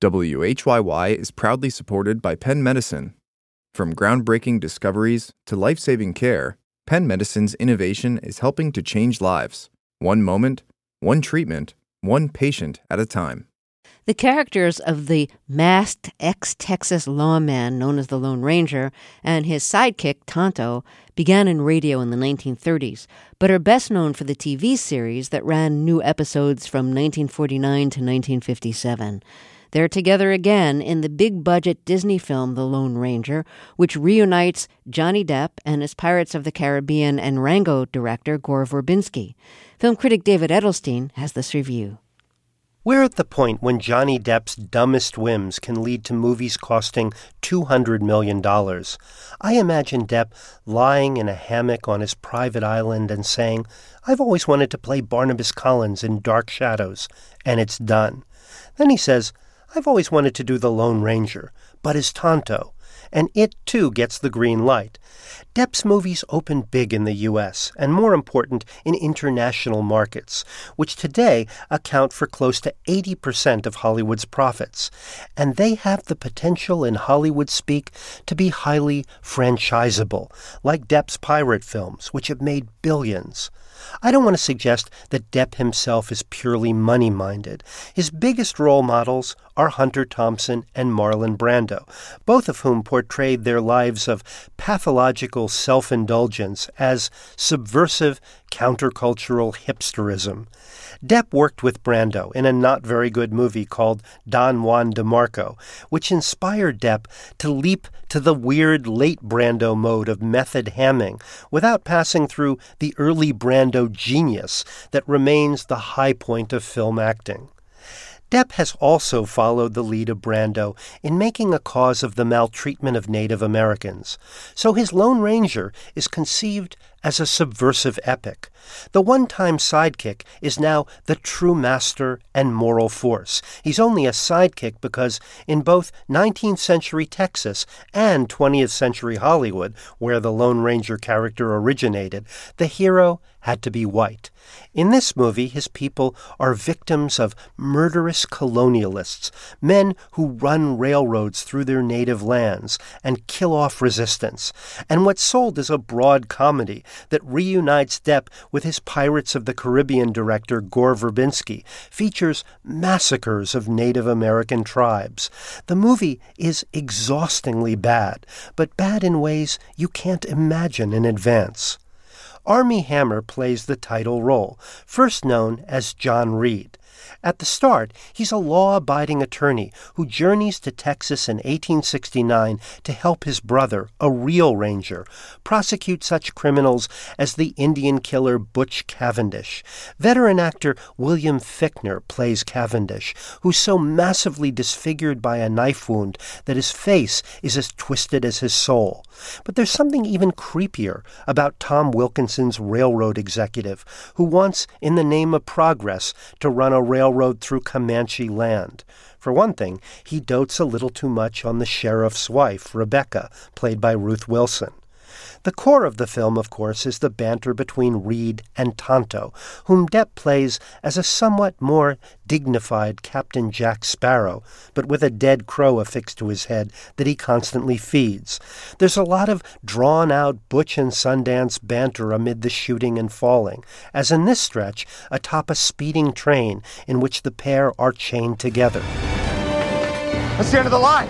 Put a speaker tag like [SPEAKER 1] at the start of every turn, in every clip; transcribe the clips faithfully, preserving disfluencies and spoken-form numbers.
[SPEAKER 1] W H Y Y is proudly supported by Penn Medicine. From groundbreaking discoveries to life-saving care, Penn Medicine's innovation is helping to change lives, one moment, one treatment, one patient at a time.
[SPEAKER 2] The characters of the masked ex-Texas lawman known as the Lone Ranger and his sidekick, Tonto, began in radio in the nineteen thirties, but are best known for the T V series that ran new episodes from nineteen forty-nine to nineteen fifty-seven. They're together again in the big-budget Disney film The Lone Ranger, which reunites Johnny Depp and his Pirates of the Caribbean and Rango director Gore Verbinski. Film critic David Edelstein has this review.
[SPEAKER 3] We're at the point when Johnny Depp's dumbest whims can lead to movies costing two hundred million dollars. I imagine Depp lying in a hammock on his private island and saying, "I've always wanted to play Barnabas Collins in Dark Shadows," and it's done. Then he says, "I've always wanted to do The Lone Ranger, but as Tonto," and it, too, gets the green light. Depp's movies open big in the U S, and more important, in international markets, which today account for close to eighty percent of Hollywood's profits. And they have the potential in Hollywood speak to be highly franchisable, like Depp's pirate films, which have made billions. I don't want to suggest that Depp himself is purely money-minded. His biggest role models are Hunter Thompson and Marlon Brando, both of whom portrayed their lives of pathological self-indulgence as subversive, countercultural hipsterism. Depp worked with Brando in a not-very-good movie called Don Juan DeMarco, which inspired Depp to leap to the weird late Brando mode of method hamming without passing through the early Brando genius that remains the high point of film acting. Depp has also followed the lead of Brando in making a cause of the maltreatment of Native Americans, so his Lone Ranger is conceived as a subversive epic. The one-time sidekick is now the true master and moral force. He's only a sidekick because in both nineteenth century Texas and twentieth century Hollywood, where the Lone Ranger character originated, the hero had to be white. In this movie, his people are victims of murderous colonialists, men who run railroads through their native lands and kill off resistance. And what's sold is a broad comedy that reunites Depp with his Pirates of the Caribbean director Gore Verbinski, features massacres of Native American tribes. The movie is exhaustingly bad, but bad in ways you can't imagine in advance. Armie Hammer plays the title role, first known as John Reed. At the start, he's a law-abiding attorney who journeys to Texas in eighteen sixty-nine to help his brother, a real ranger, prosecute such criminals as the Indian killer Butch Cavendish. Veteran actor William Fichtner plays Cavendish, who's so massively disfigured by a knife wound that his face is as twisted as his soul. But there's something even creepier about Tom Wilkinson's railroad executive, who wants, in the name of progress, to run a railroad through Comanche land. For one thing, he dotes a little too much on the sheriff's wife, Rebecca, played by Ruth Wilson. The core of the film, of course, is the banter between Reed and Tonto, whom Depp plays as a somewhat more dignified Captain Jack Sparrow, but with a dead crow affixed to his head that he constantly feeds. There's a lot of drawn-out Butch and Sundance banter amid the shooting and falling, as in this stretch atop a speeding train in which the pair are chained together.
[SPEAKER 4] That's the end of the line.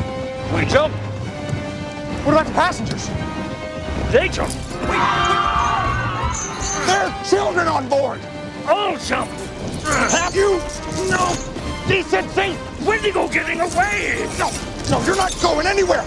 [SPEAKER 4] We jump. What about the passengers? They jump. There are children on board. All jump. Have you no decency? Wendigo getting away. No, no, you're not going anywhere.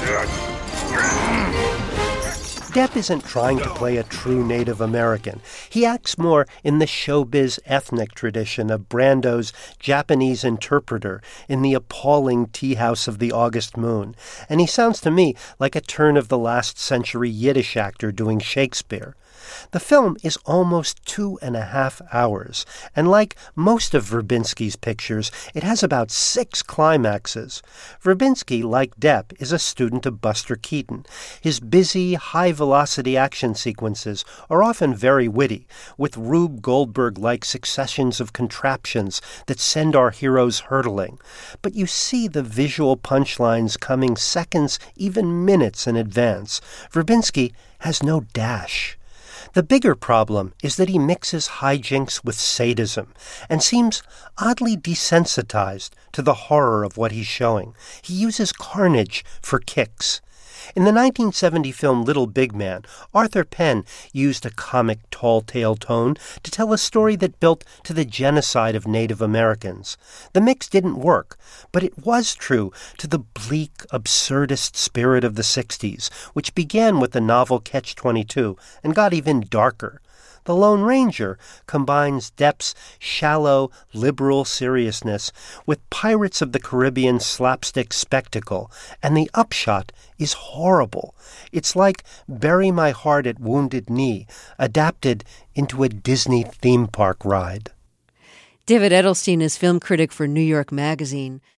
[SPEAKER 3] Depp isn't trying to play a true Native American. He acts more in the showbiz ethnic tradition of Brando's Japanese interpreter in the appalling Tea House of the August Moon, and he sounds to me like a turn of the last century Yiddish actor doing Shakespeare. The film is almost two and a half hours, and like most of Verbinski's pictures, it has about six climaxes. Verbinski, like Depp, is a student of Buster Keaton. His busy, high-velocity action sequences are often very witty, with Rube Goldberg-like successions of contraptions that send our heroes hurtling. But you see the visual punchlines coming seconds, even minutes in advance. Verbinski has no dash. The bigger problem is that he mixes hijinks with sadism and seems oddly desensitized to the horror of what he's showing. He uses carnage for kicks. In the nineteen seventy film Little Big Man, Arthur Penn used a comic tall-tale tone to tell a story that built to the genocide of Native Americans. The mix didn't work, but it was true to the bleak, absurdist spirit of the sixties, which began with the novel Catch twenty-two and got even darker. The Lone Ranger combines Depp's shallow, liberal seriousness with Pirates of the Caribbean slapstick spectacle, and the upshot is horrible. It's like Bury My Heart at Wounded Knee, adapted into a Disney theme park ride.
[SPEAKER 2] David Edelstein is film critic for New York Magazine.